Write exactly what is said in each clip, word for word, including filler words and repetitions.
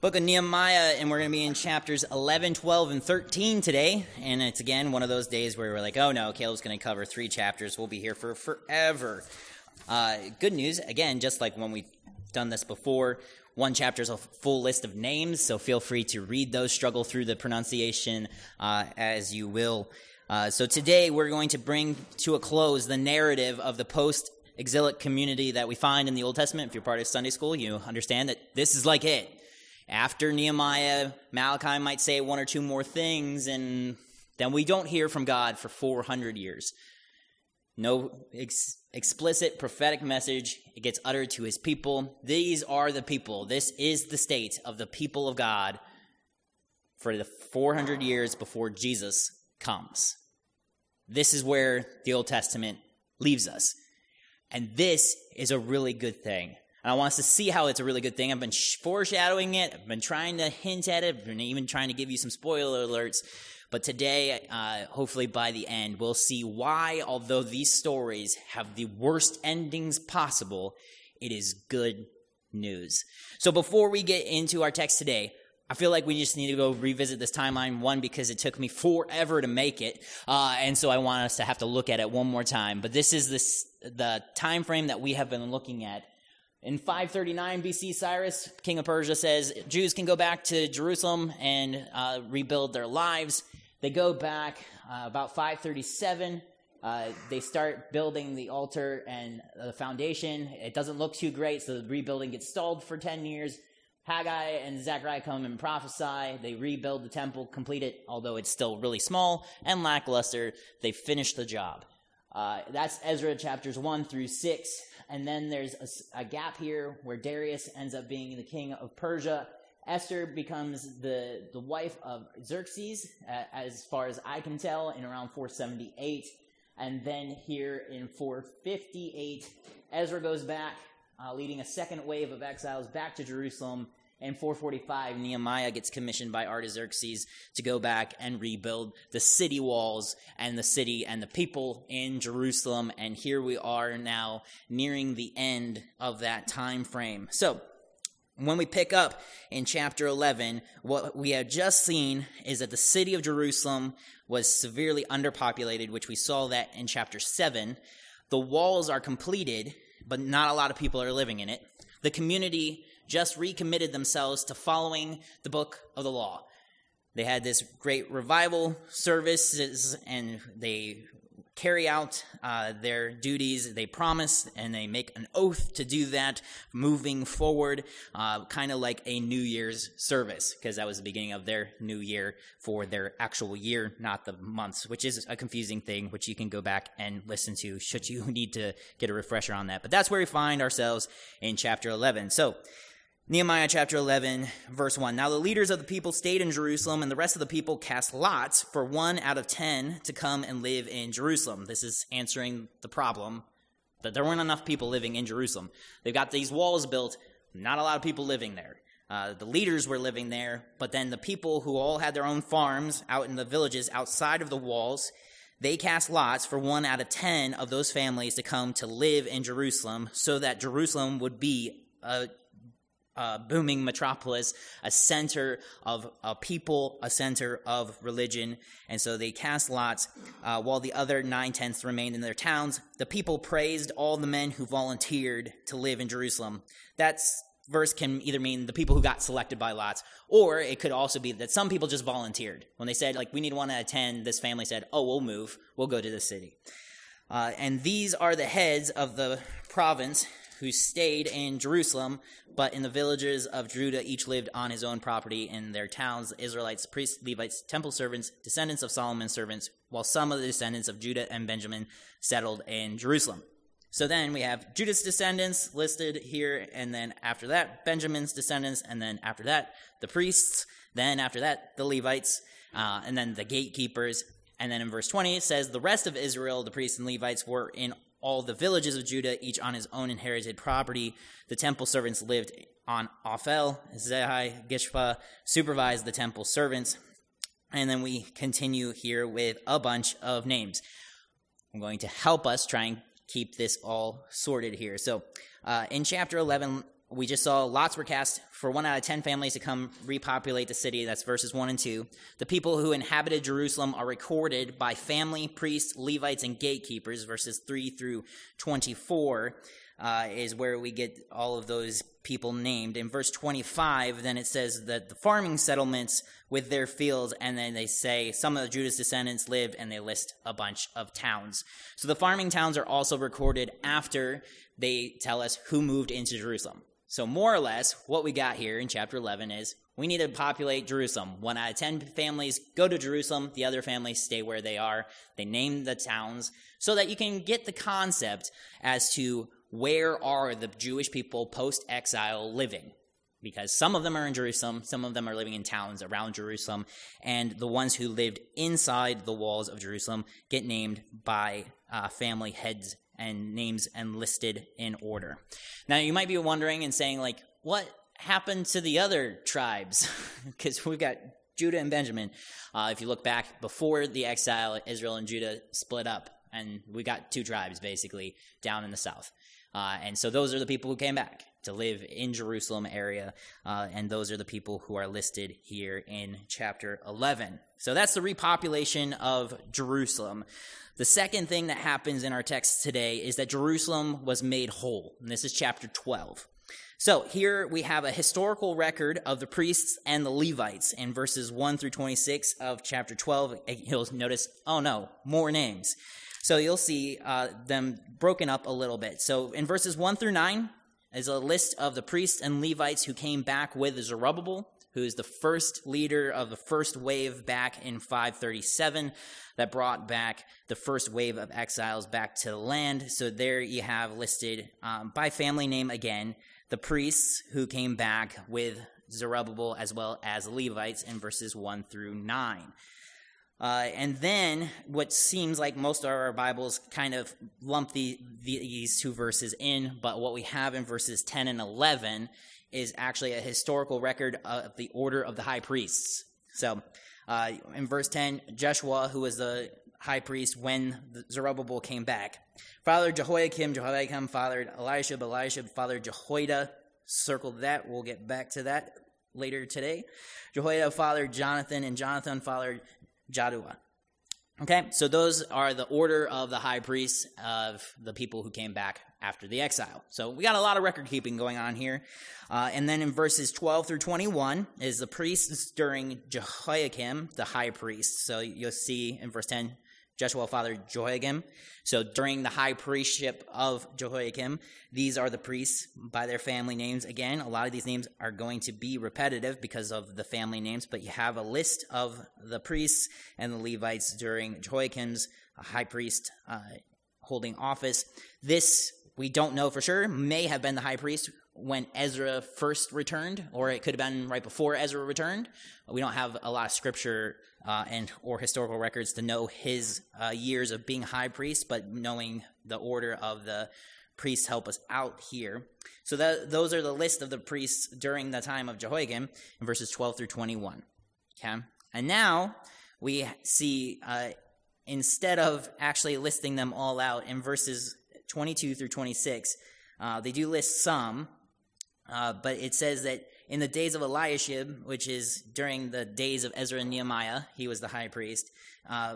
Book of Nehemiah, and we're going to be in chapters eleven, twelve, and thirteen today. And it's, again, one of those days where we're like, oh, no, Caleb's going to cover three chapters. We'll be here for forever. Uh, good news, again, just like when we've done this before, one chapter is a full list of names, so feel free to read those, struggle through the pronunciation uh, as you will. Uh, so today we're going to bring to a close the narrative of the post-exilic community that we find in the Old Testament. If you're part of Sunday school, you understand that this is like it. After Nehemiah, Malachi might say one or two more things, and then we don't hear from God for four hundred years. No ex- explicit prophetic message. It gets uttered to his people. These are the people. This is the state of the people of God for the four hundred years before Jesus comes. This is where the Old Testament leaves us. And this is a really good thing. And I want us to see how it's a really good thing. I've been foreshadowing it. I've been trying to hint at it. I've been even trying to give you some spoiler alerts. But today, uh, hopefully by the end, we'll see why, although these stories have the worst endings possible, it is good news. So before we get into our text today, I feel like we just need to go revisit this timeline, one, because it took me forever to make it, uh, and so I want us to have to look at it one more time. But this is this, the time frame that we have been looking at. In five thirty-nine B C, Cyrus, king of Persia, says Jews can go back to Jerusalem and uh, rebuild their lives. They go back uh, about five thirty-seven. Uh, they start building the altar and the foundation. It doesn't look too great, so the rebuilding gets stalled for ten years. Haggai and Zechariah come and prophesy. They rebuild the temple, complete it, although it's still really small and lackluster. They finish the job. Uh, that's Ezra chapters one through six. And then there's a, a gap here where Darius ends up being the king of Persia. Esther becomes the, the wife of Xerxes, uh, as far as I can tell, in around four seventy-eight. And then here in four fifty-eight, Ezra goes back, uh, leading a second wave of exiles back to Jerusalem. In four forty-five, Nehemiah gets commissioned by Artaxerxes to go back and rebuild the city walls and the city and the people in Jerusalem. And here we are now nearing the end of that time frame. So when we pick up in chapter eleven, what we have just seen is that the city of Jerusalem was severely underpopulated, which we saw that in chapter seven. The walls are completed, but not a lot of people are living in it. The community just recommitted themselves to following the book of the law. They had this great revival services, and they carry out uh, their duties. They promise, and they make an oath to do that moving forward, uh, kind of like a New Year's service, because that was the beginning of their new year for their actual year, not the months, which is a confusing thing, which you can go back and listen to should you need to get a refresher on that. But that's where we find ourselves in chapter eleven. So Nehemiah chapter eleven, verse one. Now the leaders of the people stayed in Jerusalem, and the rest of the people cast lots for one out of ten to come and live in Jerusalem. This is answering the problem that there weren't enough people living in Jerusalem. They've got these walls built, not a lot of people living there. Uh, the leaders were living there, but then the people who all had their own farms out in the villages outside of the walls, they cast lots for one out of ten of those families to come to live in Jerusalem, so that Jerusalem would be a Uh, booming metropolis, a center of a people, a center of religion. And so they cast lots uh, while the other nine-tenths remained in their towns. The people praised all the men who volunteered to live in Jerusalem. That verse can either mean the people who got selected by lots, or it could also be that some people just volunteered. When they said, like, we need one out of ten, this family said, oh, we'll move. We'll go to the city. Uh, and these are the heads of the province who stayed in Jerusalem, but in the villages of Judah each lived on his own property in their towns, Israelites, priests, Levites, temple servants, descendants of Solomon's servants, while some of the descendants of Judah and Benjamin settled in Jerusalem. So then we have Judah's descendants listed here, and then after that, Benjamin's descendants, and then after that, the priests, then after that, the Levites, uh, and then the gatekeepers. And then in verse twenty, it says, the rest of Israel, the priests and Levites, were in all the villages of Judah, each on his own inherited property. The temple servants lived on Ophel, Zehi, Gishpa, supervised the temple servants. And then we continue here with a bunch of names. I'm going to help us try and keep this all sorted here. So uh, in chapter eleven, we just saw lots were cast for one out of ten families to come repopulate the city. That's verses one and two. The people who inhabited Jerusalem are recorded by family, priests, Levites, and gatekeepers. Verses three through twenty-four uh, is where we get all of those people named. In verse twenty-five, then it says that the farming settlements with their fields, and then they say some of Judah's descendants lived, and they list a bunch of towns. So the farming towns are also recorded after they tell us who moved into Jerusalem. So more or less, what we got here in chapter eleven is we need to populate Jerusalem. One out of ten families go to Jerusalem. The other families stay where they are. They name the towns so that you can get the concept as to where are the Jewish people post-exile living. Because some of them are in Jerusalem, some of them are living in towns around Jerusalem, and the ones who lived inside the walls of Jerusalem get named by uh, family heads and names and listed in order. Now, you might be wondering and saying, like, what happened to the other tribes? Because we've got Judah and Benjamin. Uh, if you look back before the exile, Israel and Judah split up, and we got two tribes, basically, down in the south. Uh, and so those are the people who came back to live in Jerusalem area, uh, and those are the people who are listed here in chapter eleven. So that's the repopulation of Jerusalem. The second thing that happens in our text today is that Jerusalem was made whole, and this is chapter twelve. So here we have a historical record of the priests and the Levites in verses one through twenty-six of chapter twelve. You'll notice, oh no, more names. So you'll see uh, them broken up a little bit. So in verses one through nine is a list of the priests and Levites who came back with Zerubbabel, who is the first leader of the first wave back in five thirty-seven that brought back the first wave of exiles back to the land. So there you have listed um, by family name again, the priests who came back with Zerubbabel as well as Levites in verses one through nine. Uh, and then what seems like most of our Bibles kind of lump the, the, these two verses in, but what we have in verses ten and eleven is actually a historical record of the order of the high priests. So uh, in verse ten, Joshua, who was the high priest when Zerubbabel came back, fathered Jehoiakim, Jehoiakim fathered Eliashib, Eliashib fathered Jehoiada. Circle that. We'll get back to that later today. Jehoiada fathered Jonathan, and Jonathan fathered Jaddua. Okay, so those are the order of the high priests of the people who came back after the exile. So we got a lot of record keeping going on here. Uh, and then in verses twelve through twenty-one is the priests during Jehoiakim, the high priest. So you'll see in verse ten, Joshua fathered Jehoiakim. So during the high priestship of Jehoiakim, these are the priests by their family names. Again, a lot of these names are going to be repetitive because of the family names, but you have a list of the priests and the Levites during Jehoiakim's high priest uh, holding office. This, we don't know for sure, may have been the high priest when Ezra first returned, or it could have been right before Ezra returned. We don't have a lot of scripture uh, and or historical records to know his uh, years of being high priest, but knowing the order of the priests help us out here. So that, those are the list of the priests during the time of Jehoiakim in verses twelve through twenty-one. Okay, and now we see uh, instead of actually listing them all out in verses twenty-two through twenty-six, uh, they do list some. Uh, but it says that in the days of Eliashib, which is during the days of Ezra and Nehemiah, he was the high priest, uh,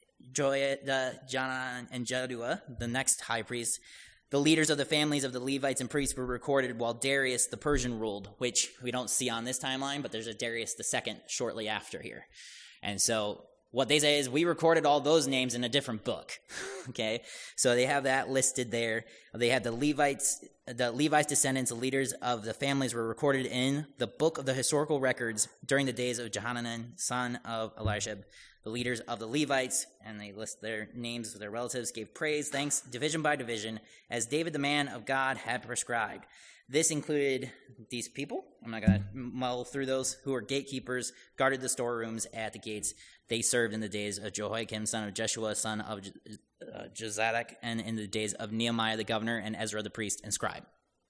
Joiada, Johanan, and Jaddua, the next high priest, the leaders of the families of the Levites and priests were recorded while Darius the Persian ruled, which we don't see on this timeline, but there's a Darius the Second shortly after here. And so what they say is we recorded all those names in a different book. Okay, so they have that listed there. They have the Levites, the Levites' descendants, the leaders of the families were recorded in the book of the historical records during the days of Johanan, son of Eliashib. The leaders of the Levites, and they list their names of their relatives, gave praise, thanks, division by division, as David the man of God had prescribed. This included these people. I'm not going to mull through those, who were gatekeepers, guarded the storerooms at the gates. They served in the days of Jehoiakim, son of Jeshua, son of uh, Jozadak, and in the days of Nehemiah the governor, and Ezra the priest and scribe.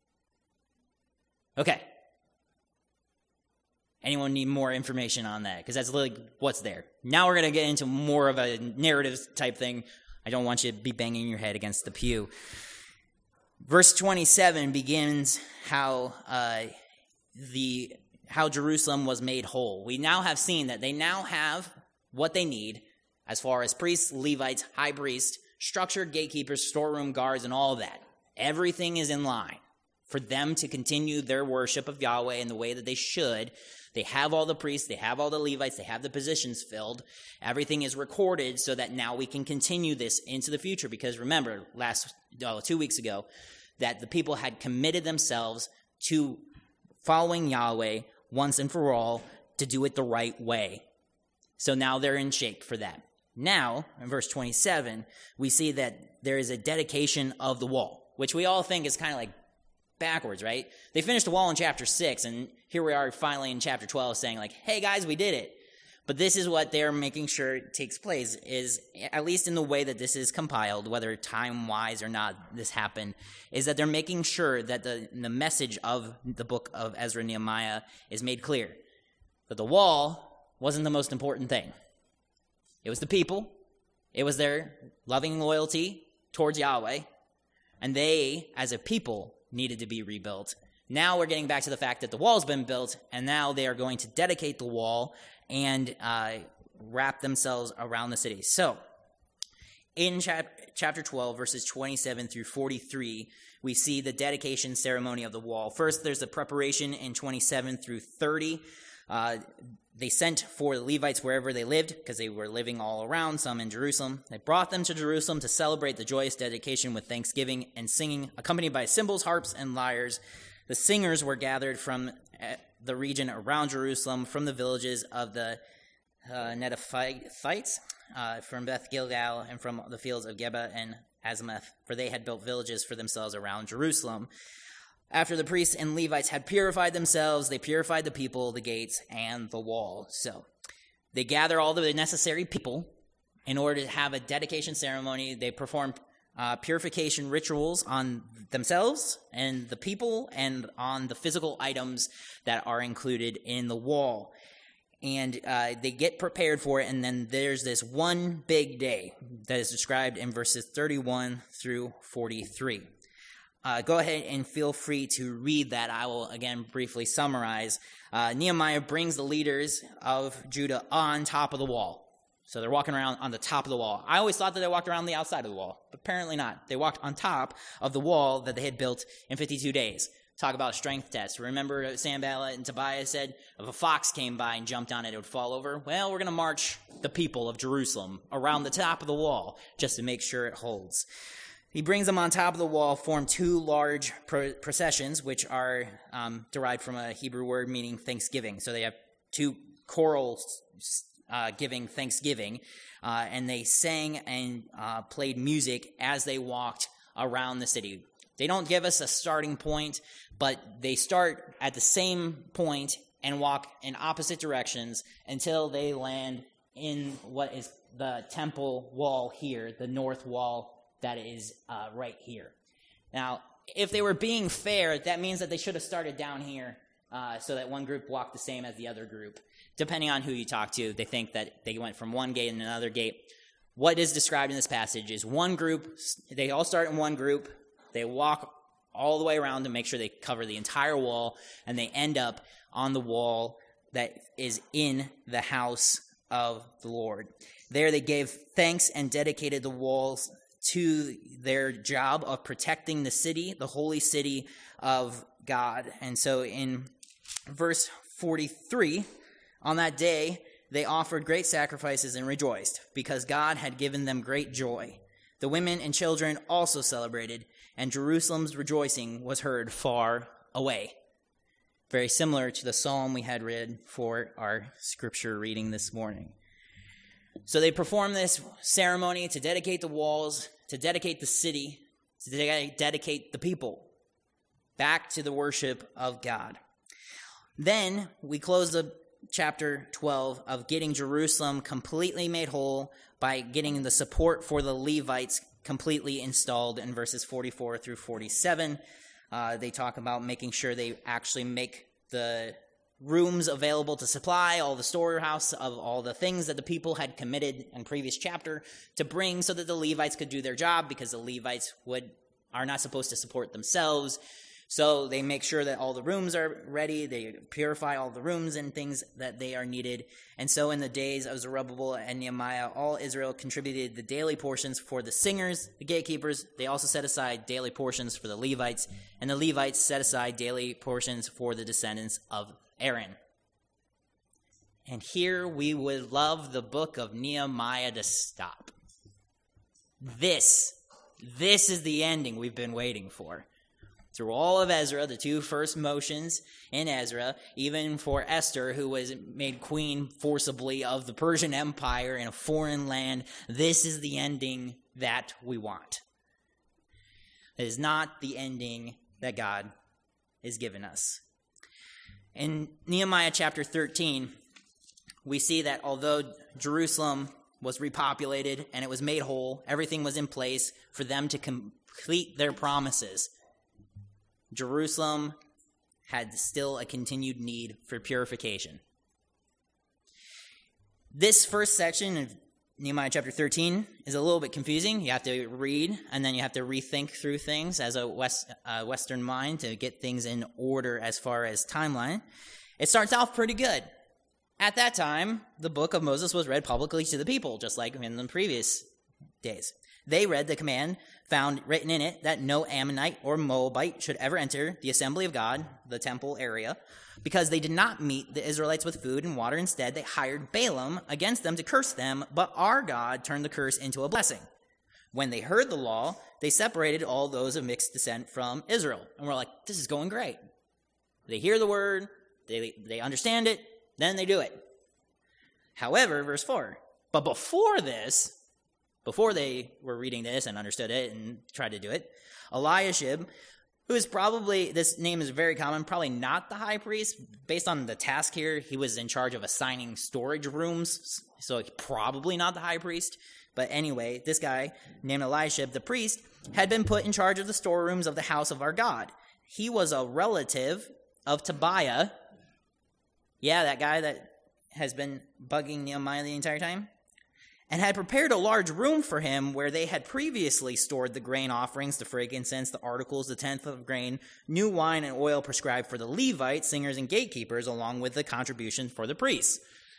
Okay. Anyone need more information on that? Because that's literally what's there. Now we're going to get into more of a narrative type thing. I don't want you to be banging your head against the pew. Verse twenty-seven begins how uh, the how Jerusalem was made whole. We now have seen that they now have what they need as far as priests, Levites, high priest, structured gatekeepers, storeroom guards, and all that. Everything is in line for them to continue their worship of Yahweh in the way that they should. They have all the priests, they have all the Levites, they have the positions filled. Everything is recorded so that now we can continue this into the future. Because remember, last oh, two weeks ago, that the people had committed themselves to following Yahweh once and for all, to do it the right way. So now they're in shape for that. Now, in verse twenty-seven, we see that there is a dedication of the wall, which we all think is kind of like backwards, right? They finished the wall in chapter six, and here we are finally in chapter twelve saying like, hey guys, we did it. But this is what they're making sure takes place, is at least in the way that this is compiled, whether time-wise or not this happened, is that they're making sure that the, the message of the book of Ezra and Nehemiah is made clear. That the wall wasn't the most important thing. It was the people. It was their loving loyalty towards Yahweh. And they, as a people, needed to be rebuilt. Now we're getting back to the fact that the wall's been built, and now they are going to dedicate the wall and uh, wrap themselves around the city. So, in chap- chapter twelve, verses twenty-seven through forty-three, we see the dedication ceremony of the wall. First, there's the preparation in twenty-seven through thirty. Uh, they sent for the Levites wherever they lived, because they were living all around, some in Jerusalem. They brought them to Jerusalem to celebrate the joyous dedication with thanksgiving and singing, accompanied by cymbals, harps, and lyres. The singers were gathered from the region around Jerusalem, from the villages of the uh, Netophites, uh, from Beth Gilgal, and from the fields of Geba and Azmaveth, for they had built villages for themselves around Jerusalem. After the priests and Levites had purified themselves, they purified the people, the gates, and the wall. So they gather all the necessary people in order to have a dedication ceremony. They perform uh, purification rituals on themselves and the people and on the physical items that are included in the wall. And uh, they get prepared for it, and then there's this one big day that is described in verses thirty-one through forty-three. Uh, go ahead and feel free to read that. I will, again, briefly summarize. Uh, Nehemiah brings the leaders of Judah on top of the wall. So they're walking around on the top of the wall. I always thought that they walked around the outside of the wall, but apparently not. They walked on top of the wall that they had built in fifty-two days. Talk about a strength test. Remember Sanballat and Tobiah said, if a fox came by and jumped on it, it would fall over? Well, we're going to march the people of Jerusalem around the top of the wall just to make sure it holds. He brings them on top of the wall, form two large pro- processions, which are um, derived from a Hebrew word meaning thanksgiving. So they have two chorals uh, giving thanksgiving, uh, and they sang and uh, played music as they walked around the city. They don't give us a starting point, but they start at the same point and walk in opposite directions until they land in what is the temple wall here, the north wall that is uh, right here. Now, if they were being fair, that means that they should have started down here uh, so that one group walked the same as the other group. Depending on who you talk to, they think that they went from one gate and another gate. What is described in this passage is one group, they all start in one group, they walk all the way around to make sure they cover the entire wall, and they end up on the wall that is in the house of the Lord. There they gave thanks and dedicated the walls to their job of protecting the city, the holy city of God. And so in verse forty-three, on that day, they offered great sacrifices and rejoiced, because God had given them great joy. The women and children also celebrated, and Jerusalem's rejoicing was heard far away. Very similar to the psalm we had read for our scripture reading this morning. So they perform this ceremony to dedicate the walls, to dedicate the city, to de- dedicate the people back to the worship of God. Then we close the chapter twelve of getting Jerusalem completely made whole by getting the support for the Levites completely installed in verses forty-four through forty-seven. Uh, they talk about making sure they actually make the rooms available to supply all the storehouse of all the things that the people had committed in previous chapter to bring so that the Levites could do their job, because the Levites would are not supposed to support themselves. So they make sure that all the rooms are ready. They purify all the rooms and things that they are needed. And so in the days of Zerubbabel and Nehemiah, all Israel contributed the daily portions for the singers, the gatekeepers. They also set aside daily portions for the Levites, and the Levites set aside daily portions for the descendants of Aaron. And here we would love the book of Nehemiah to stop. This, this is the ending we've been waiting for. Through all of Ezra, the two first motions in Ezra, even for Esther, who was made queen forcibly of the Persian Empire in a foreign land, this is the ending that we want. It is not the ending that God has given us. In Nehemiah chapter thirteen, we see that although Jerusalem was repopulated and it was made whole, everything was in place for them to complete their promises, Jerusalem had still a continued need for purification. This first section of Nehemiah chapter thirteen is a little bit confusing. You have to read, and then you have to rethink through things as a West, uh, Western mind to get things in order as far as timeline. It starts off pretty good. At that time, the book of Moses was read publicly to the people, just like in the previous days. They read the command found written in it that no Ammonite or Moabite should ever enter the assembly of God, the temple area, because they did not meet the Israelites with food and water. Instead, they hired Balaam against them to curse them, but our God turned the curse into a blessing. When they heard the law, they separated all those of mixed descent from Israel. And we're like, this is going great. They hear the word, they, they understand it, then they do it. However, verse four, but before this, Before they were reading this and understood it and tried to do it, Eliashib, who is probably, this name is very common, probably not the high priest. Based on the task here, he was in charge of assigning storage rooms, so probably not the high priest. But anyway, this guy named Eliashib, the priest, had been put in charge of the storerooms of the house of our God. He was a relative of Tobiah. Yeah, that guy that has been bugging Nehemiah the entire time. And had prepared a large room for him where they had previously stored the grain offerings, the frankincense, the articles, the tenth of grain, new wine and oil prescribed for the Levites, singers, and gatekeepers, along with the contribution for the priests.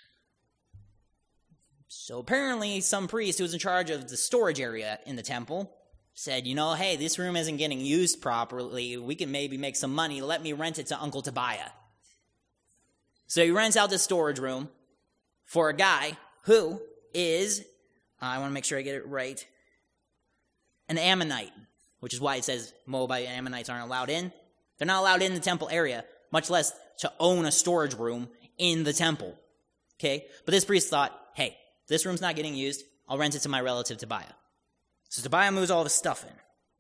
So apparently some priest who was in charge of the storage area in the temple said, you know, hey, this room isn't getting used properly. We can maybe make some money. Let me rent it to Uncle Tobiah. So he rents out this storage room for a guy who is, uh, I want to make sure I get it right, an Ammonite, which is why it says Moabite and Ammonites aren't allowed in. They're not allowed in the temple area, much less to own a storage room in the temple. Okay? But this priest thought, hey, this room's not getting used. I'll rent it to my relative Tobiah. So Tobiah moves all of his stuff in.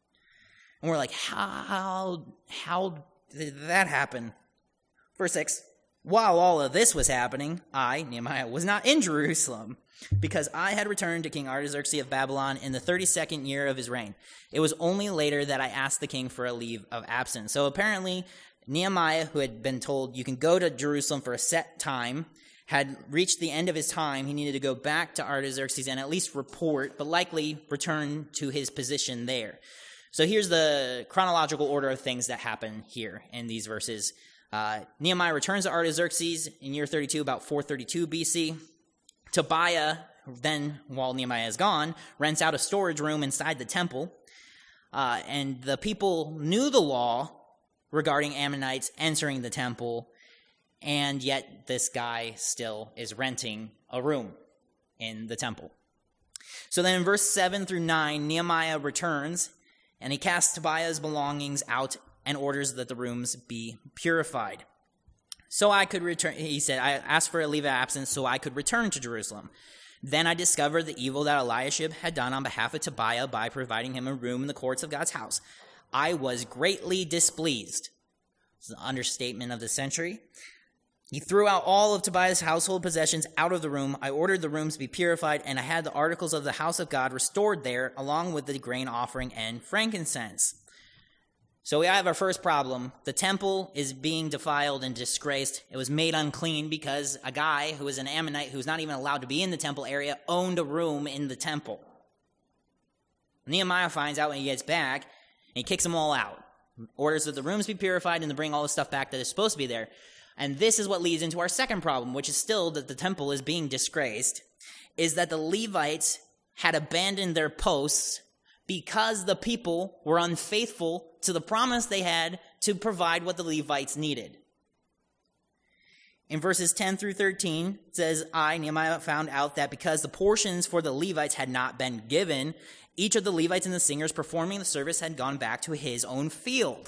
And we're like, how, how did that happen? Verse six, while all of this was happening, I, Nehemiah, was not in Jerusalem, because I had returned to King Artaxerxes of Babylon in the thirty-second year of his reign. It was only later that I asked the king for a leave of absence. So apparently, Nehemiah, who had been told you can go to Jerusalem for a set time, had reached the end of his time. He needed to go back to Artaxerxes and at least report, but likely return to his position there. So here's the chronological order of things that happen here in these verses. Uh, Nehemiah returns to Artaxerxes in year thirty-two, about four thirty-two B C. Tobiah, then, while Nehemiah is gone, rents out a storage room inside the temple. Uh, and the people knew the law regarding Ammonites entering the temple, and yet this guy still is renting a room in the temple. So then in verse seven through nine, Nehemiah returns, and he casts Tobiah's belongings out and orders that the rooms be purified. So I could return, he said, I asked for a leave of absence so I could return to Jerusalem. Then I discovered the evil that Eliashib had done on behalf of Tobiah by providing him a room in the courts of God's house. I was greatly displeased. This is an understatement of the century. He threw out all of Tobiah's household possessions out of the room. I ordered the rooms to be purified, and I had the articles of the house of God restored there, along with the grain offering and frankincense. So we have our first problem. The temple is being defiled and disgraced. It was made unclean because a guy who was an Ammonite, who's not even allowed to be in the temple area, owned a room in the temple. Nehemiah finds out when he gets back, he kicks them all out. Orders that the rooms be purified and to bring all the stuff back that is supposed to be there. And this is what leads into our second problem, which is still that the temple is being disgraced, is that the Levites had abandoned their posts because the people were unfaithful to the promise they had to provide what the Levites needed. In verses ten through thirteen, it says, I, Nehemiah, found out that because the portions for the Levites had not been given, each of the Levites and the singers performing the service had gone back to his own field.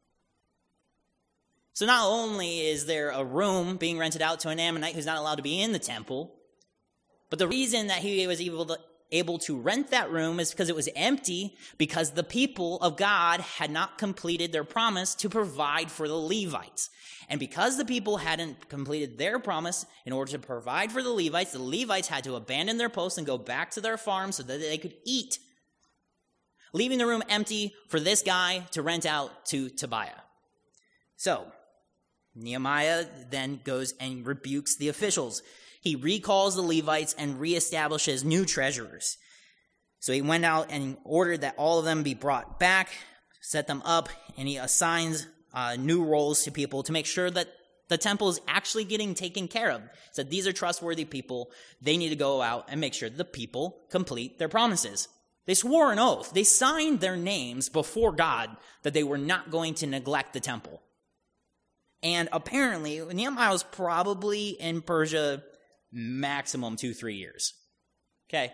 So not only is there a room being rented out to an Ammonite who's not allowed to be in the temple, but the reason that he was able to, able to rent that room is because it was empty, because the people of God had not completed their promise to provide for the Levites. And because the people hadn't completed their promise in order to provide for the Levites, the Levites had to abandon their posts and go back to their farms so that they could eat, leaving the room empty for this guy to rent out to Tobiah. So, Nehemiah then goes and rebukes the officials. He recalls the Levites and reestablishes new treasurers. So he went out and ordered that all of them be brought back, set them up, and he assigns uh, new roles to people to make sure that the temple is actually getting taken care of. He said these are trustworthy people. They need to go out and make sure the people complete their promises. They swore an oath. They signed their names before God that they were not going to neglect the temple. And apparently, Nehemiah was probably in Persia maximum two, three years. Okay?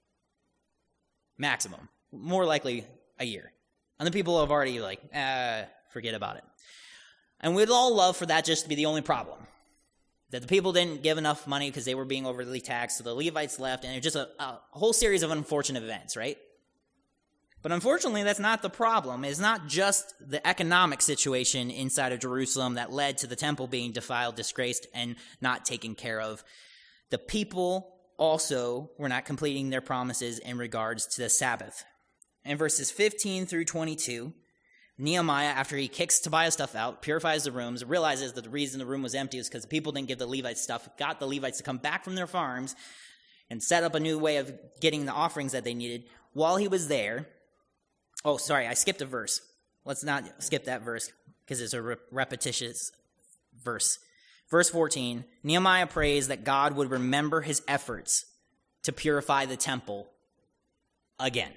Maximum. More likely a year. And the people have already like, uh, forget about it. And we'd all love for that just to be the only problem. That the people didn't give enough money because they were being overly taxed, so the Levites left, and it was just a, a whole series of unfortunate events, right? But unfortunately, that's not the problem. It's not just the economic situation inside of Jerusalem that led to the temple being defiled, disgraced, and not taken care of. The people also were not completing their promises in regards to the Sabbath. In verses fifteen through twenty-two, Nehemiah, after he kicks Tobiah's stuff out, purifies the rooms, realizes that the reason the room was empty is because the people didn't give the Levites stuff, got the Levites to come back from their farms and set up a new way of getting the offerings that they needed. While he was there, oh, sorry, I skipped a verse. Let's not skip that verse because it's a re- repetitious verse. Verse fourteen, Nehemiah prays that God would remember his efforts to purify the temple again.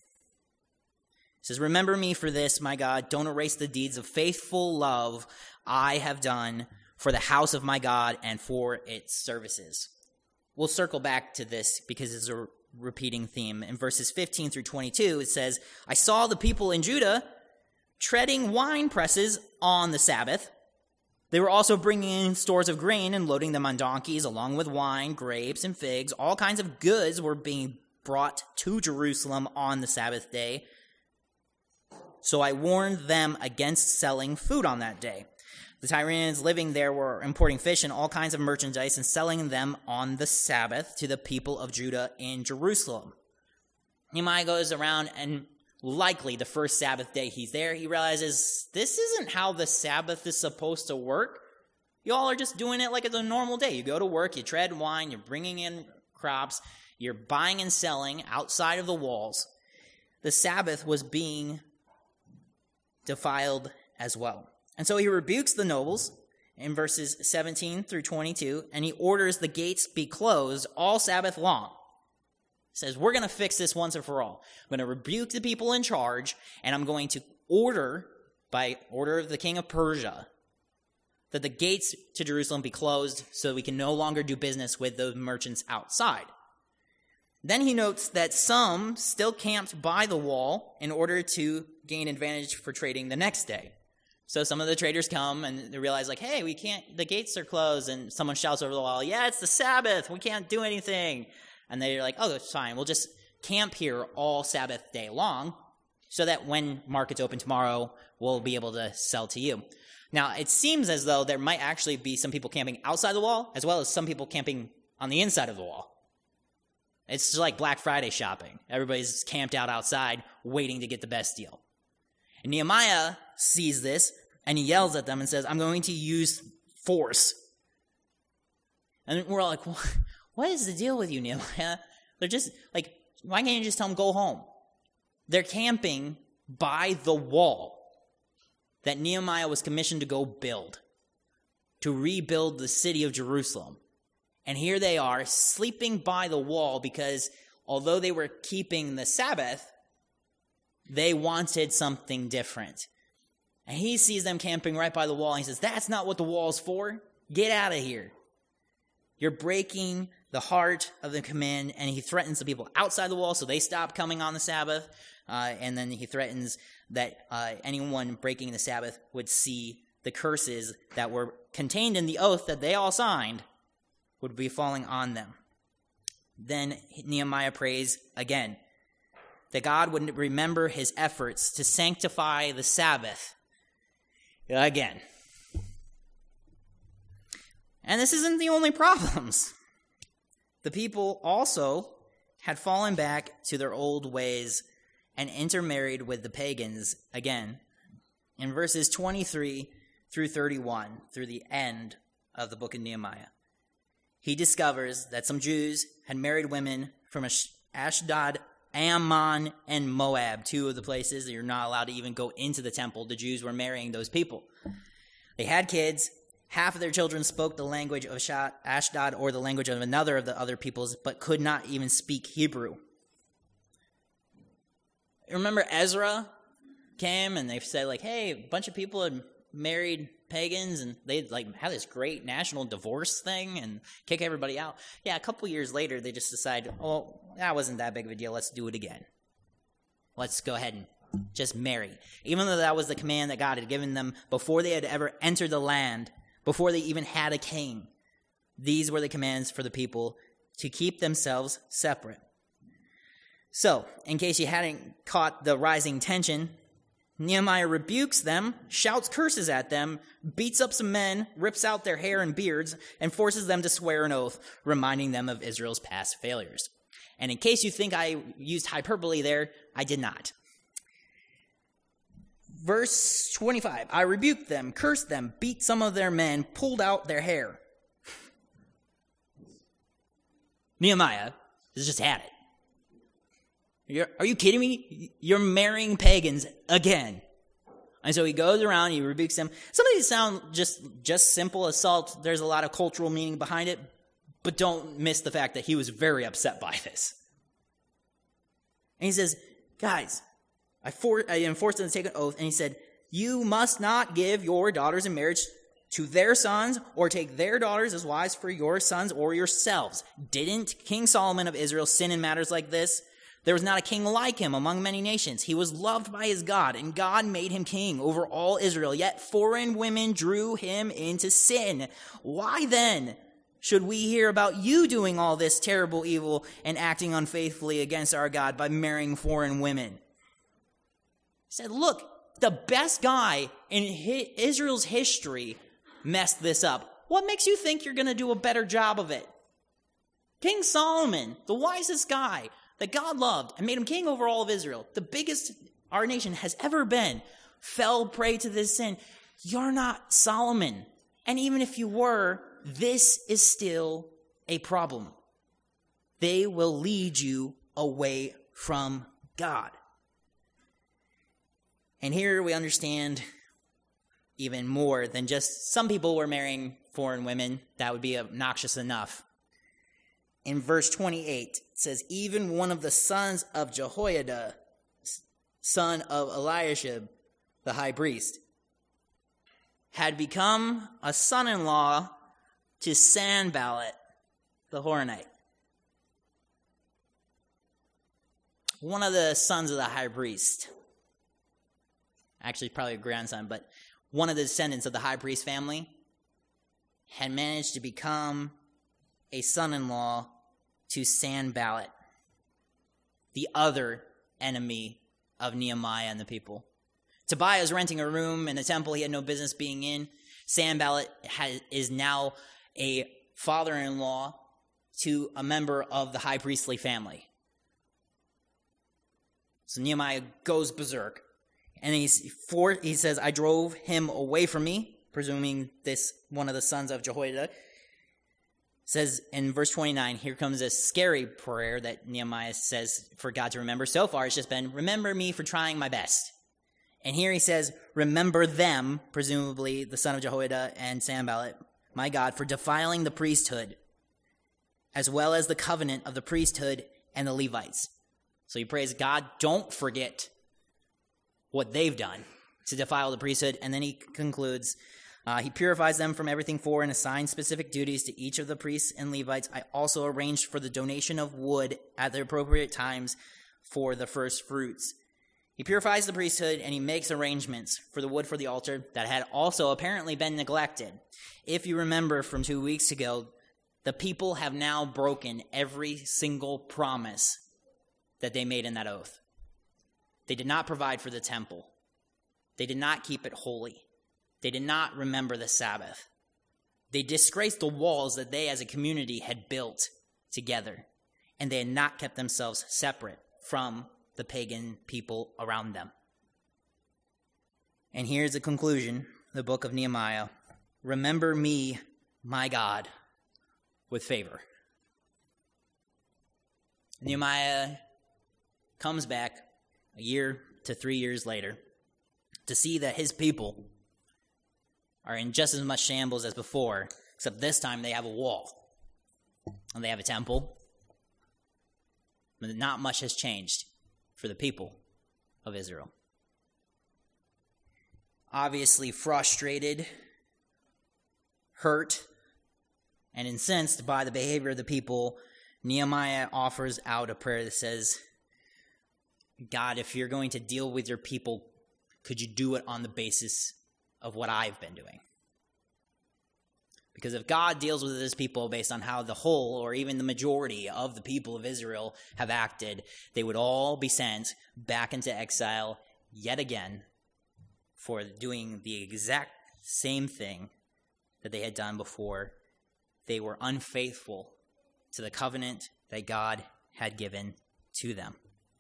It says, remember me for this, my God. Don't erase the deeds of faithful love I have done for the house of my God and for its services. We'll circle back to this because it's a repeating theme. In verses fifteen through twenty-two, it says, I saw the people in Judah treading wine presses on the Sabbath. They were also bringing in stores of grain and loading them on donkeys, along with wine, grapes, and figs. All kinds of goods were being brought to Jerusalem on the Sabbath day. So I warned them against selling food on that day. The Tyrians living there were importing fish and all kinds of merchandise and selling them on the Sabbath to the people of Judah in Jerusalem. Nehemiah goes around, and likely the first Sabbath day he's there, he realizes this isn't how the Sabbath is supposed to work. Y'all are just doing it like it's a normal day. You go to work, you tread wine, you're bringing in crops, you're buying and selling outside of the walls. The Sabbath was being defiled as well. And so he rebukes the nobles in verses seventeen through twenty-two, and he orders the gates be closed all Sabbath long. He says, we're going to fix this once and for all. I'm going to rebuke the people in charge, and I'm going to order, by order of the king of Persia, that the gates to Jerusalem be closed so we can no longer do business with those merchants outside. Then he notes that some still camped by the wall in order to gain advantage for trading the next day. So some of the traders come and they realize, like, hey, we can't, the gates are closed, and someone shouts over the wall, yeah, it's the Sabbath, we can't do anything. And they're like, oh, it's fine, we'll just camp here all Sabbath day long so that when markets open tomorrow, we'll be able to sell to you. Now, it seems as though there might actually be some people camping outside the wall as well as some people camping on the inside of the wall. It's just like Black Friday shopping. Everybody's camped out outside waiting to get the best deal. And Nehemiah sees this, and he yells at them and says, I'm going to use force. And we're all like, what is the deal with you, Nehemiah? They're just like, why can't you just tell them go home? They're camping by the wall that Nehemiah was commissioned to go build, to rebuild the city of Jerusalem. And here they are sleeping by the wall because although they were keeping the Sabbath, they wanted something different. And he sees them camping right by the wall and he says, that's not what the wall's for. Get out of here. You're breaking the heart of the command. And he threatens the people outside the wall so they stop coming on the Sabbath. Uh, and then he threatens that uh, anyone breaking the Sabbath would see the curses that were contained in the oath that they all signed would be falling on them. Then Nehemiah prays again that God would remember his efforts to sanctify the Sabbath again. And this isn't the only problems. The people also had fallen back to their old ways and intermarried with the pagans again. In verses twenty-three through thirty-one, through the end of the book of Nehemiah, he discovers that some Jews had married women from Ashdod, Ammon, and Moab, two of the places that you're not allowed to even go into the temple. The Jews were marrying those people. They had kids. Half of their children spoke the language of Ashdod or the language of another of the other peoples, but could not even speak Hebrew. Remember Ezra came and they said, like, hey, a bunch of people had married pagans and they like had this great national divorce thing and kick everybody out. Yeah, a couple years later, they just decided, oh, that wasn't that big of a deal. Let's do it again. Let's go ahead and just marry. Even though that was the command that God had given them before they had ever entered the land, before they even had a king. These were the commands for the people to keep themselves separate. So, in case you hadn't caught the rising tension, Nehemiah rebukes them, shouts curses at them, beats up some men, rips out their hair and beards, and forces them to swear an oath, reminding them of Israel's past failures. And in case you think I used hyperbole there, I did not. Verse twenty-five, I rebuked them, cursed them, beat some of their men, pulled out their hair. Nehemiah has just had it. You're, are you kidding me? You're marrying pagans again. And so he goes around, he rebukes them. Some of these sound just, just simple assault. There's a lot of cultural meaning behind it, but don't miss the fact that he was very upset by this. And he says, guys, I, for, I enforced them to take an oath, and he said, you must not give your daughters in marriage to their sons or take their daughters as wives for your sons or yourselves. Didn't King Solomon of Israel sin in matters like this? There was not a king like him among many nations. He was loved by his God, and God made him king over all Israel. Yet foreign women drew him into sin. Why then should we hear about you doing all this terrible evil and acting unfaithfully against our God by marrying foreign women? He said, look, the best guy in Israel's history messed this up. What makes you think you're going to do a better job of it? King Solomon, the wisest guy that God loved and made him king over all of Israel, the biggest our nation has ever been, fell prey to this sin. You're not Solomon. And even if you were, this is still a problem. They will lead you away from God. And here we understand even more than just some people were marrying foreign women. That would be obnoxious enough. In verse twenty-eight, it says, even one of the sons of Jehoiada, son of Eliashib, the high priest, had become a son-in-law to Sanballat, the Horonite. One of the sons of the high priest, actually probably a grandson, but one of the descendants of the high priest family had managed to become a son-in-law to Sanballat, the other enemy of Nehemiah and the people. Tobiah is renting a room in the temple he had no business being in. Sanballat has, is now a father-in-law to a member of the high priestly family. So Nehemiah goes berserk. And he's for, he says, I drove him away from me, presuming this one of the sons of Jehoiada. says in verse twenty-nine, here comes a scary prayer that Nehemiah says for God to remember. So far, it's just been, remember me for trying my best. And here he says, remember them, presumably the son of Jehoiada and Sanballat, my God, for defiling the priesthood, as well as the covenant of the priesthood and the Levites. So he prays, God, don't forget what they've done to defile the priesthood. And then he concludes, uh, he purifies them from everything foreign and assigns specific duties to each of the priests and Levites. I also arranged for the donation of wood at the appropriate times for the first fruits. He purifies the priesthood and he makes arrangements for the wood for the altar that had also apparently been neglected. If you remember from two weeks ago, the people have now broken every single promise that they made in that oath. They did not provide for the temple. They did not keep it holy. They did not remember the Sabbath. They disgraced the walls that they as a community had built together, and they had not kept themselves separate from the pagan people around them. And here's the conclusion, the book of Nehemiah. Remember me, my God, with favor. Nehemiah comes back a year to three years later to see that his people are in just as much shambles as before, except this time they have a wall and they have a temple. But not much has changed for the people of Israel. Obviously frustrated, hurt, and incensed by the behavior of the people, Nehemiah offers out a prayer that says, God, if you're going to deal with your people, could you do it on the basis of what I've been doing? Because if God deals with his people based on how the whole or even the majority of the people of Israel have acted, they would all be sent back into exile yet again for doing the exact same thing that they had done before. They were unfaithful to the covenant that God had given to them.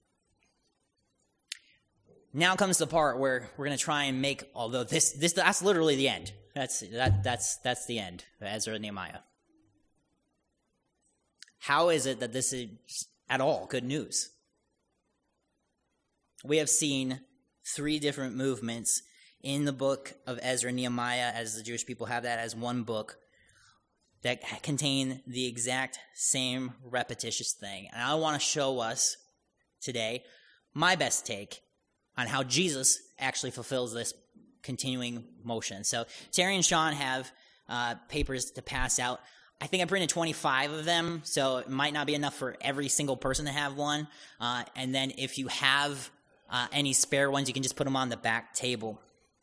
Now comes the part where we're going to try and make, although this, this that's literally the end. That's that that's that's the end of Ezra and Nehemiah. How is it that this is at all good news? We have seen three different movements in the book of Ezra and Nehemiah, as the Jewish people have that as one book, that contain the exact same repetitious thing. And I want to show us today my best take on how Jesus actually fulfills this continuing motion. So Terry and Sean have uh, papers to pass out. I think I printed twenty-five of them, so it might not be enough for every single person to have one. Uh, and then if you have uh, any spare ones, you can just put them on the back table.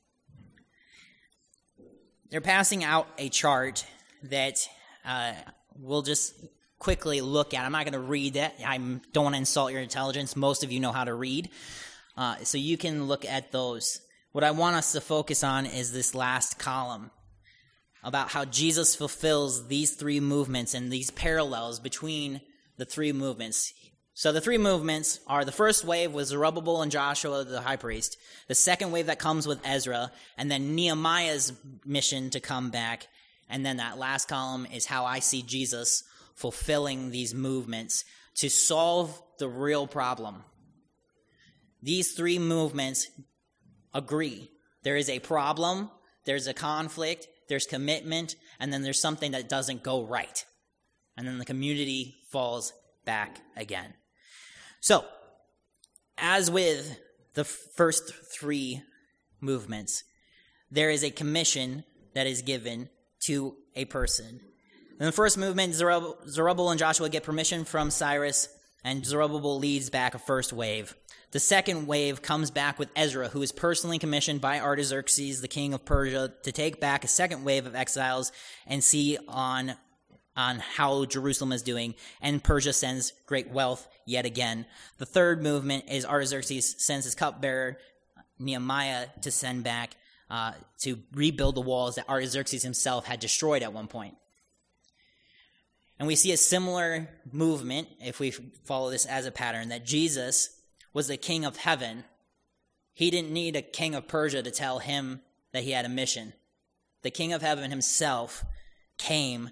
They're passing out a chart that uh, we'll just quickly look at. I'm not going to read that. I don't want to insult your intelligence. Most of you know how to read. Uh, so you can look at those. What I want us to focus on is this last column about how Jesus fulfills these three movements and these parallels between the three movements. So the three movements are, the first wave was Zerubbabel and Joshua, the high priest. The second wave that comes with Ezra, and then Nehemiah's mission to come back. And then that last column is how I see Jesus fulfilling these movements to solve the real problem. These three movements agree. There is a problem, there's a conflict, there's commitment, and then there's something that doesn't go right. And then the community falls back again. So, as with the first three movements, there is a commission that is given to a person. In the first movement, Zerubbabel and Joshua get permission from Cyrus, and Zerubbabel leads back a first wave. The second wave comes back with Ezra, who is personally commissioned by Artaxerxes, the king of Persia, to take back a second wave of exiles and see on, on how Jerusalem is doing. And Persia sends great wealth yet again. The third movement is Artaxerxes sends his cupbearer, Nehemiah, to send back uh, to rebuild the walls that Artaxerxes himself had destroyed at one point. And we see a similar movement, if we follow this as a pattern, that Jesus was the king of heaven. He didn't need a king of Persia to tell him that he had a mission. The king of heaven himself came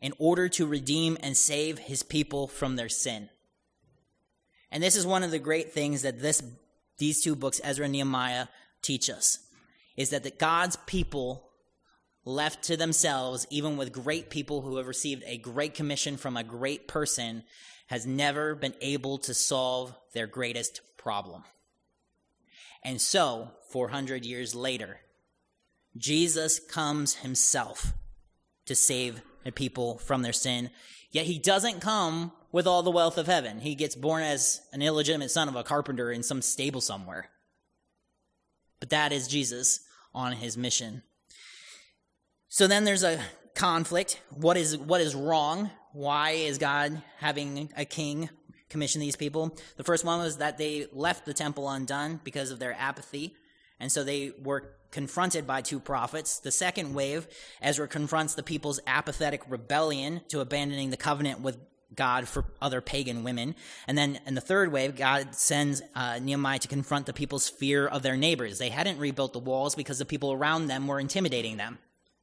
in order to redeem and save his people from their sin. And this is one of the great things that this these two books, Ezra and Nehemiah, teach us, is that the God's people left to themselves, even with great people who have received a great commission from a great person, has never been able to solve their greatest problem. And so, four hundred years later, Jesus comes himself to save the people from their sin. Yet he doesn't come with all the wealth of heaven. He gets born as an illegitimate son of a carpenter in some stable somewhere. But that is Jesus on his mission. So then there's a conflict. What is what is wrong? Why is God having a king commission these people? The first one was that they left the temple undone because of their apathy, and so they were confronted by two prophets. The second wave, Ezra confronts the people's apathetic rebellion to abandoning the covenant with God for other pagan women. And then in the third wave, God sends uh, Nehemiah to confront the people's fear of their neighbors. They hadn't rebuilt the walls because the people around them were intimidating them.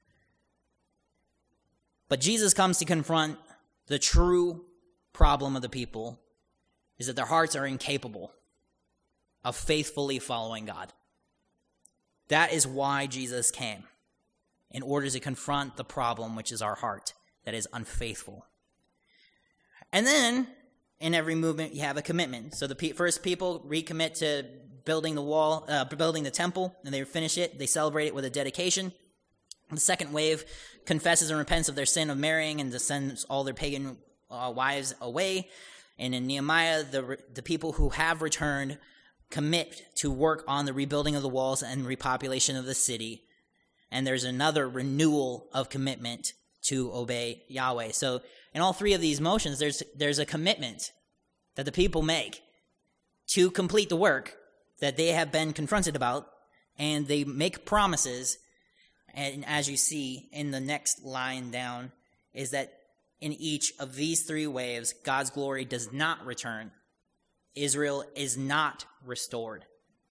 But Jesus comes to confront the true problem of the people, is that their hearts are incapable of faithfully following God. That is why Jesus came, in order to confront the problem, which is our heart, that is unfaithful. And then, in every movement, you have a commitment. So the pe- first people recommit to building the wall, uh, building the temple, and they finish it. They celebrate it with a dedication. The second wave confesses and repents of their sin of marrying and sends all their pagan uh, wives away. And in Nehemiah, the the people who have returned commit to work on the rebuilding of the walls and repopulation of the city. And there's another renewal of commitment to obey Yahweh. So in all three of these motions, there's there's a commitment that the people make to complete the work that they have been confronted about, and they make promises. And as you see in the next line down, is that in each of these three waves, God's glory does not return. Israel is not restored.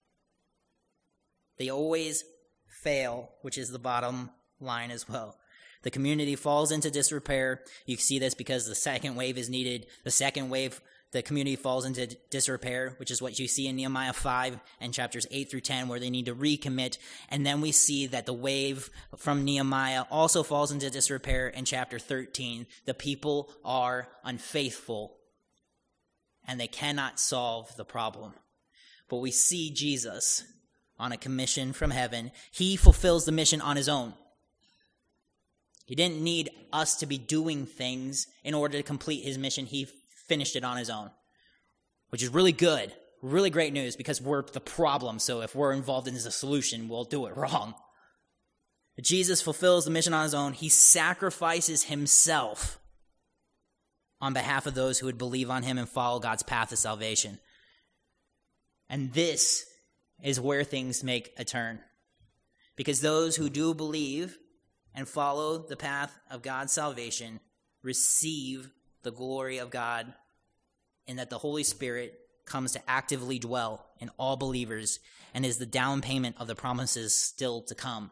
They always fail, which is the bottom line as well. The community falls into disrepair. You see this because the second wave is needed. The second wave, the community falls into disrepair, which is what you see in Nehemiah five and chapters eight through ten, where they need to recommit. And then we see that the wave from Nehemiah also falls into disrepair in chapter thirteen. The people are unfaithful, and they cannot solve the problem. But we see Jesus on a commission from heaven. He fulfills the mission on his own. He didn't need us to be doing things in order to complete his mission. He finished it on his own, which is really good, really great news, because we're the problem. So if we're involved in the solution, we'll do it wrong. But Jesus fulfills the mission on his own. He sacrifices himself on behalf of those who would believe on him and follow God's path of salvation. And this is where things make a turn. Because those who do believe and follow the path of God's salvation receive the glory of God, in that the Holy Spirit comes to actively dwell in all believers and is the down payment of the promises still to come.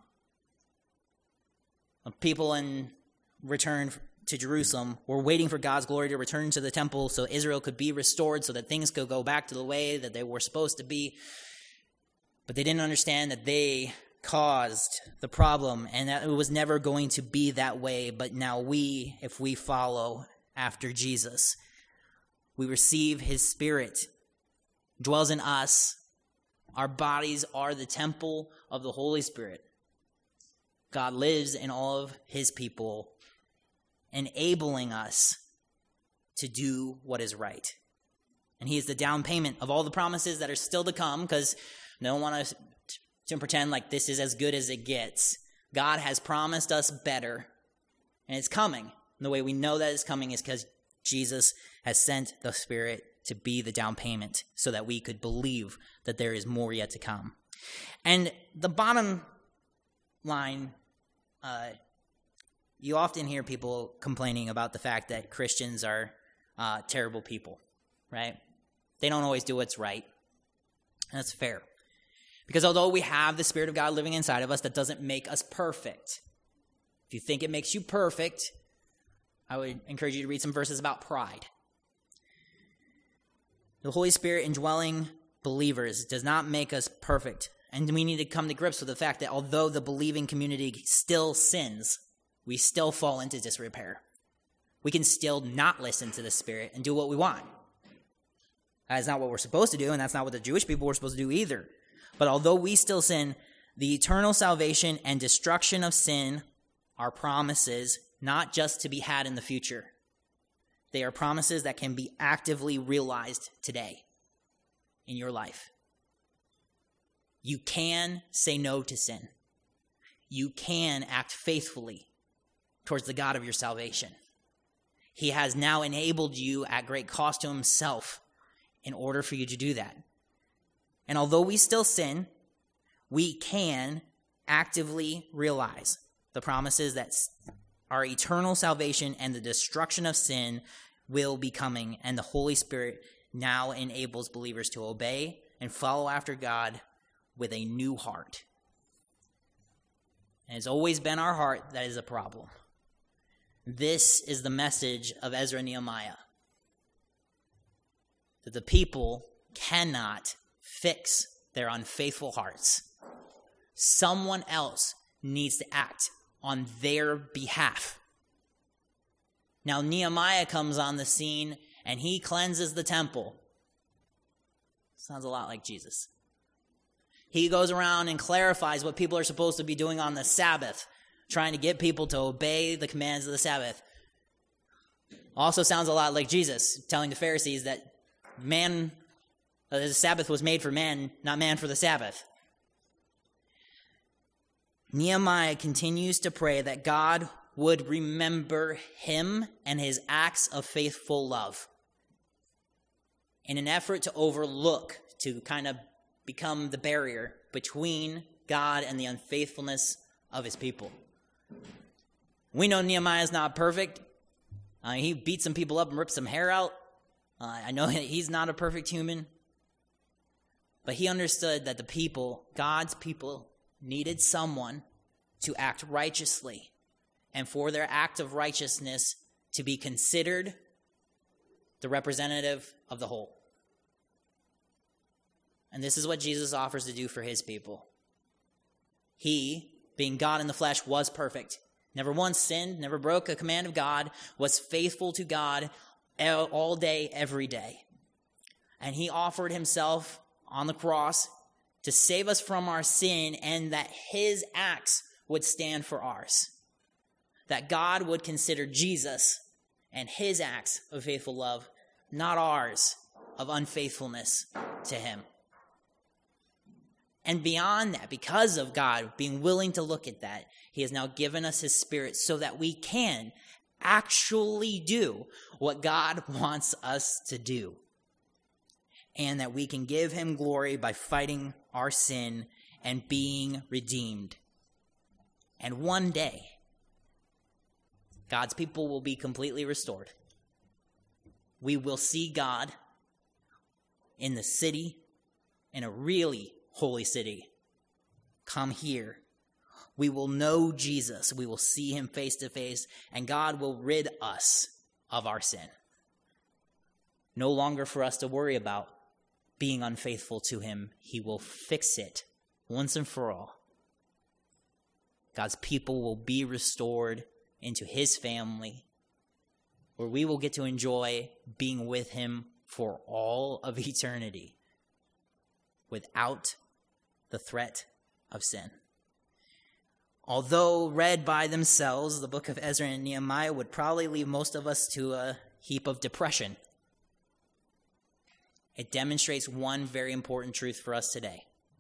People in return to Jerusalem were waiting for God's glory to return to the temple so Israel could be restored, so that things could go back to the way that they were supposed to be. But they didn't understand that they caused the problem, and that it was never going to be that way. But now we, if we follow after Jesus, we receive his Spirit, dwells in us. Our bodies are the temple of the Holy Spirit. God lives in all of his people, enabling us to do what is right. And he is the down payment of all the promises that are still to come, because I don't want to, to pretend like this is as good as it gets. God has promised us better, and it's coming. And the way we know that it's coming is because Jesus has sent the Spirit to be the down payment so that we could believe that there is more yet to come. And the bottom line, uh, you often hear people complaining about the fact that Christians are uh, terrible people, right? They don't always do what's right. And that's fair. Because although we have the Spirit of God living inside of us, that doesn't make us perfect. If you think it makes you perfect, I would encourage you to read some verses about pride. The Holy Spirit indwelling believers does not make us perfect. And we need to come to grips with the fact that although the believing community still sins, we still fall into disrepair. We can still not listen to the Spirit and do what we want. That is not what we're supposed to do, and that's not what the Jewish people were supposed to do either. But although we still sin, the eternal salvation and destruction of sin are promises not just to be had in the future. They are promises that can be actively realized today in your life. You can say no to sin. You can act faithfully towards the God of your salvation. He has now enabled you at great cost to himself in order for you to do that. And although we still sin, we can actively realize the promises that our eternal salvation and the destruction of sin will be coming, and the Holy Spirit now enables believers to obey and follow after God with a new heart. And it's always been our heart that is a problem. This is the message of Ezra and Nehemiah. That the people cannot fix their unfaithful hearts. Someone else needs to act on their behalf. Now Nehemiah comes on the scene and he cleanses the temple. Sounds a lot like Jesus. He goes around and clarifies what people are supposed to be doing on the Sabbath, trying to get people to obey the commands of the Sabbath. Also sounds a lot like Jesus telling the Pharisees that man, uh, the Sabbath was made for man, not man for the Sabbath. Nehemiah continues to pray that God would remember him and his acts of faithful love in an effort to overlook, to kind of become the barrier between God and the unfaithfulness of his people. We know Nehemiah is not perfect. Uh, he beat some people up and ripped some hair out. Uh, I know he's not a perfect human. But he understood that the people, God's people, needed someone to act righteously, and for their act of righteousness to be considered the representative of the whole. And this is what Jesus offers to do for his people. He, being God in the flesh, was perfect. Never once sinned, never broke a command of God, was faithful to God all day, every day. And he offered himself on the cross to save us from our sin, and that his acts would stand for ours. That God would consider Jesus and his acts of faithful love, not ours of unfaithfulness to him. And beyond that, because of God being willing to look at that, he has now given us his Spirit so that we can actually do what God wants us to do. And that we can give him glory by fighting our sin and being redeemed. And one day, God's people will be completely restored. We will see God in the city, in a really holy city. Come here. We will know Jesus. We will see him face to face, and God will rid us of our sin. No longer for us to worry about being unfaithful to him. He will fix it once and for all. God's people will be restored into his family, where we will get to enjoy being with him for all of eternity without the threat of sin. Although read by themselves, the book of Ezra and Nehemiah would probably leave most of us to a heap of depression. It demonstrates one very important truth for us today.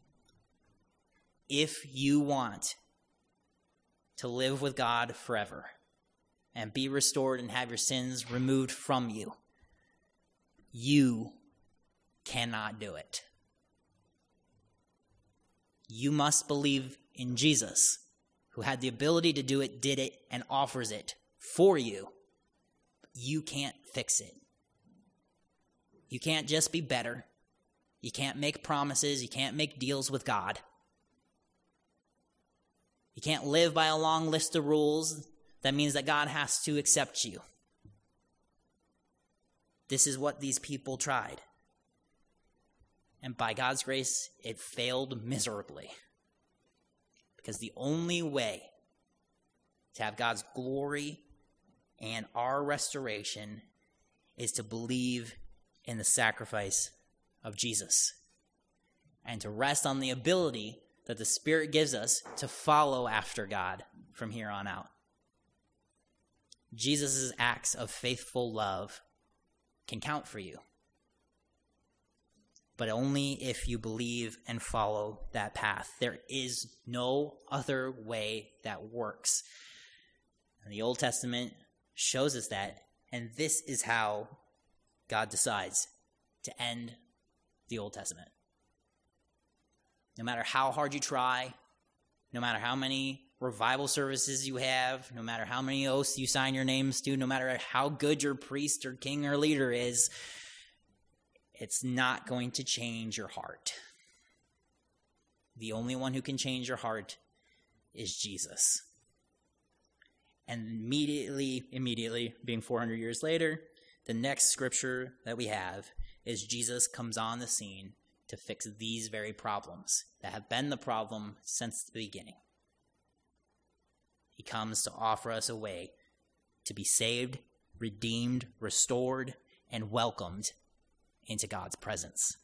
If you want to live with God forever and be restored and have your sins removed from you, you cannot do it. You must believe in Jesus, who had the ability to do it, did it, and offers it for you. You can't fix it. You can't just be better. You can't make promises. You can't make deals with God. You can't live by a long list of rules that means that God has to accept you. This is what these people tried. And by God's grace, it failed miserably. Because the only way to have God's glory and our restoration is to believe in the sacrifice of Jesus and to rest on the ability that the Spirit gives us to follow after God from here on out. Jesus' acts of faithful love can count for you, but only if you believe and follow that path. There is no other way that works. And the Old Testament shows us that, and this is how God decides to end the Old Testament. No matter how hard you try, no matter how many revival services you have, no matter how many oaths you sign your names to, no matter how good your priest or king or leader is, it's not going to change your heart. The only one who can change your heart is Jesus. And immediately, immediately, being four hundred years later, the next scripture that we have is Jesus comes on the scene to fix these very problems that have been the problem since the beginning. He comes to offer us a way to be saved, redeemed, restored, and welcomed into God's presence.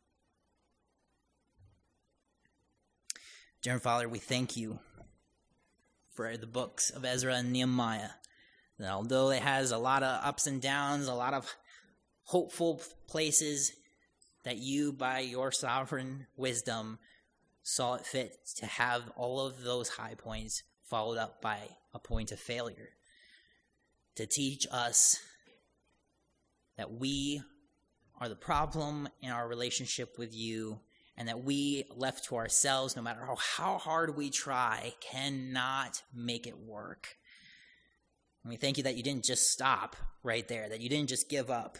Dear Father, we thank you for the books of Ezra and Nehemiah. And although it has a lot of ups and downs, a lot of hopeful places, that you, by your sovereign wisdom, saw it fit to have all of those high points followed up by a point of failure. To teach us that we are the problem in our relationship with you, and that we, left to ourselves, no matter how, how hard we try, cannot make it work. And we thank you that you didn't just stop right there, that you didn't just give up,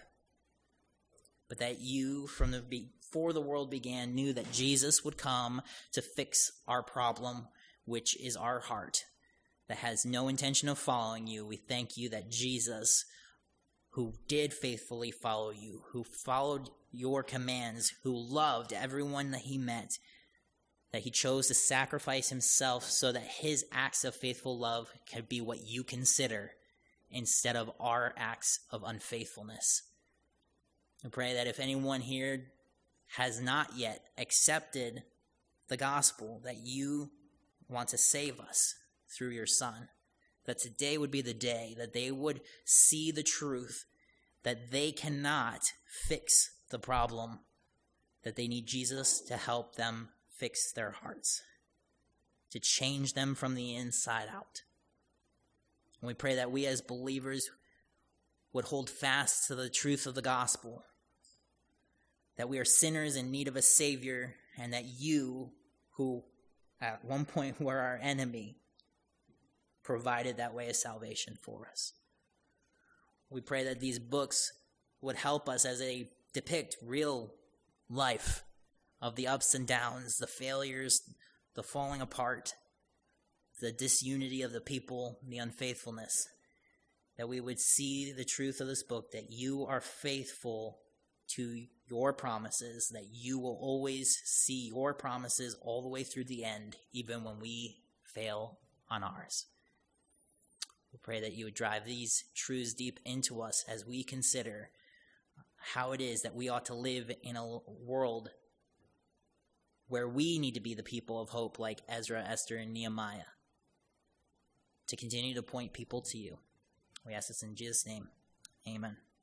but that you, from the before the world began, knew that Jesus would come to fix our problem, which is our heart, that has no intention of following you. We thank you that Jesus, who did faithfully follow you, who followed your commands, who loved everyone that he met, that he chose to sacrifice himself so that his acts of faithful love could be what you consider instead of our acts of unfaithfulness. I pray that if anyone here has not yet accepted the gospel, that you want to save us through your Son, that today would be the day that they would see the truth, that they cannot fix the problem, that they need Jesus to help them fix their hearts, to change them from the inside out. And we pray that we as believers would hold fast to the truth of the gospel, that we are sinners in need of a Savior, and that you, who at one point were our enemy, provided that way of salvation for us. We pray that these books would help us as they depict real life of the ups and downs, the failures, the falling apart, the disunity of the people, the unfaithfulness, that we would see the truth of this book, that you are faithful to your promises, that you will always see your promises all the way through the end, even when we fail on ours. We pray that you would drive these truths deep into us as we consider how it is that we ought to live in a world where we need to be the people of hope like Ezra, Esther, and Nehemiah, to continue to point people to you. We ask this in Jesus' name. Amen.